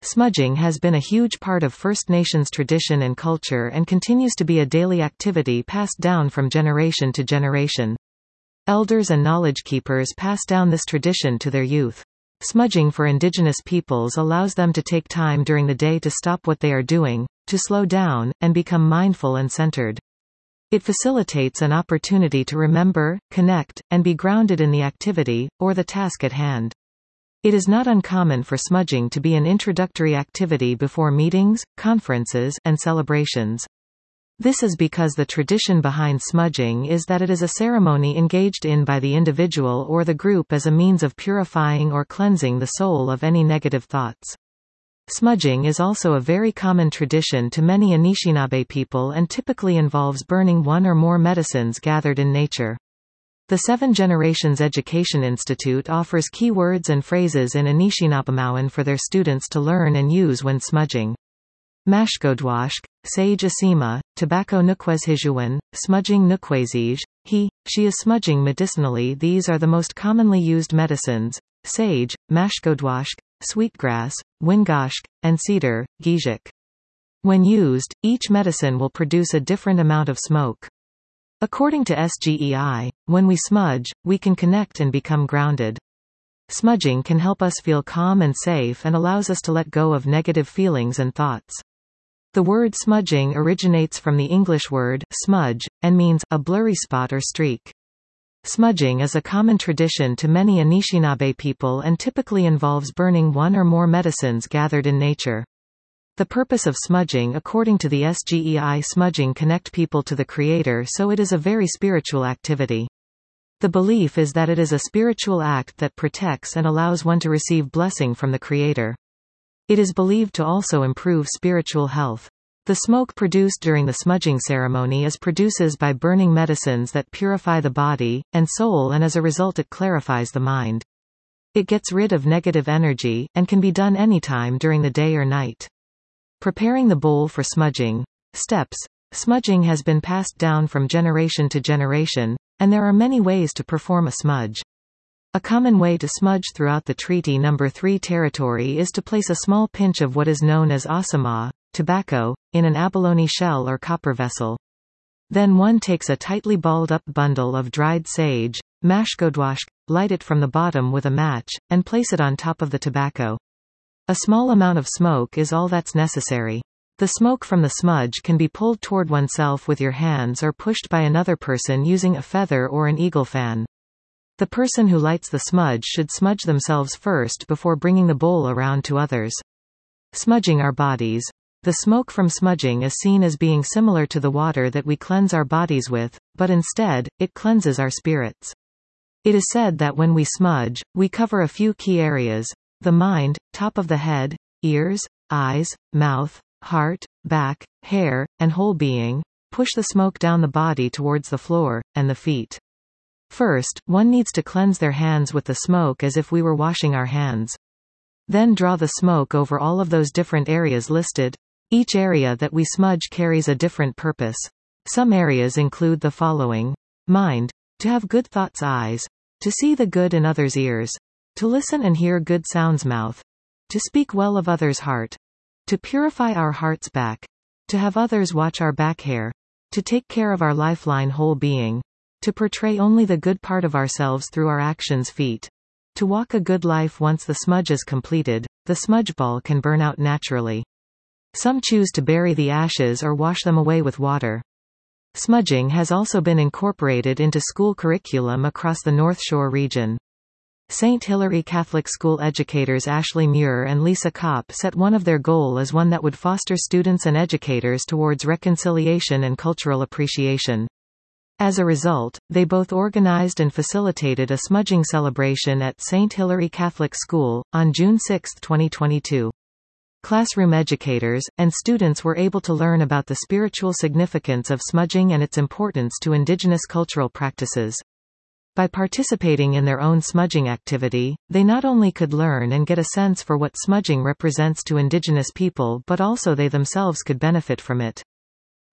Smudging has been a huge part of First Nations tradition and culture and continues to be a daily activity passed down from generation to generation. Elders and knowledge keepers pass down this tradition to their youth. Smudging for Indigenous peoples allows them to take time during the day to stop what they are doing, to slow down, and become mindful and centered. It facilitates an opportunity to remember, connect, and be grounded in the activity, or the task at hand. It is not uncommon for smudging to be an introductory activity before meetings, conferences, and celebrations. This is because the tradition behind smudging is that it is a ceremony engaged in by the individual or the group as a means of purifying or cleansing the soul of any negative thoughts. Smudging is also a very common tradition to many Anishinaabe people and typically involves burning one or more medicines gathered in nature. The Seven Generations Education Institute offers keywords and phrases in Anishinaabemowin for their students to learn and use when smudging. Mashkodwashk, sage asima, tobacco nukwezhijuan, smudging nukwezij, she is smudging medicinally. These are the most commonly used medicines: sage, mashkodwashk, sweetgrass, wingashk, and cedar, gijik. When used, each medicine will produce a different amount of smoke. According to SGEI, when we smudge, we can connect and become grounded. Smudging can help us feel calm and safe and allows us to let go of negative feelings and thoughts. The word smudging originates from the English word smudge, and means a blurry spot or streak. Smudging is a common tradition to many Anishinaabe people and typically involves burning one or more medicines gathered in nature. The purpose of smudging, according to the SGEI, smudging connect people to the Creator, so it is a very spiritual activity. The belief is that it is a spiritual act that protects and allows one to receive blessing from the Creator. It is believed to also improve spiritual health. The smoke produced during the smudging ceremony is produced by burning medicines that purify the body and soul, and as a result it clarifies the mind. It gets rid of negative energy, and can be done anytime during the day or night. Preparing the bowl for smudging. Steps. Smudging has been passed down from generation to generation, and there are many ways to perform a smudge. A common way to smudge throughout the Treaty No. 3 territory is to place a small pinch of what is known as asama, tobacco, in an abalone shell or copper vessel. Then one takes a tightly balled-up bundle of dried sage, mashkodwashk, light it from the bottom with a match, and place it on top of the tobacco. A small amount of smoke is all that's necessary. The smoke from the smudge can be pulled toward oneself with your hands or pushed by another person using a feather or an eagle fan. The person who lights the smudge should smudge themselves first before bringing the bowl around to others. Smudging our bodies. The smoke from smudging is seen as being similar to the water that we cleanse our bodies with, but instead, it cleanses our spirits. It is said that when we smudge, we cover a few key areas: the mind, top of the head, ears, eyes, mouth, heart, back, hair, and whole being, push the smoke down the body towards the floor, and the feet. First, one needs to cleanse their hands with the smoke as if we were washing our hands. Then draw the smoke over all of those different areas listed. Each area that we smudge carries a different purpose. Some areas include the following: mind, to have good thoughts; eyes, to see the good in others' ears; to listen and hear good sounds; mouth, to speak well of others' heart; to purify our hearts; back, to have others watch our back hair; to take care of our lifeline; whole being, to portray only the good part of ourselves through our actions; feet, to walk a good life. Once the smudge is completed, the smudge ball can burn out naturally. Some choose to bury the ashes or wash them away with water. Smudging has also been incorporated into school curriculum across the North Shore region. St. Hilary Catholic School educators Ashley Muir and Lisa Kopp set one of their goal as one that would foster students and educators towards reconciliation and cultural appreciation. As a result, they both organized and facilitated a smudging celebration at St. Hilary Catholic School, on June 6, 2022. Classroom educators and students were able to learn about the spiritual significance of smudging and its importance to Indigenous cultural practices. By participating in their own smudging activity, they not only could learn and get a sense for what smudging represents to Indigenous people, but also they themselves could benefit from it.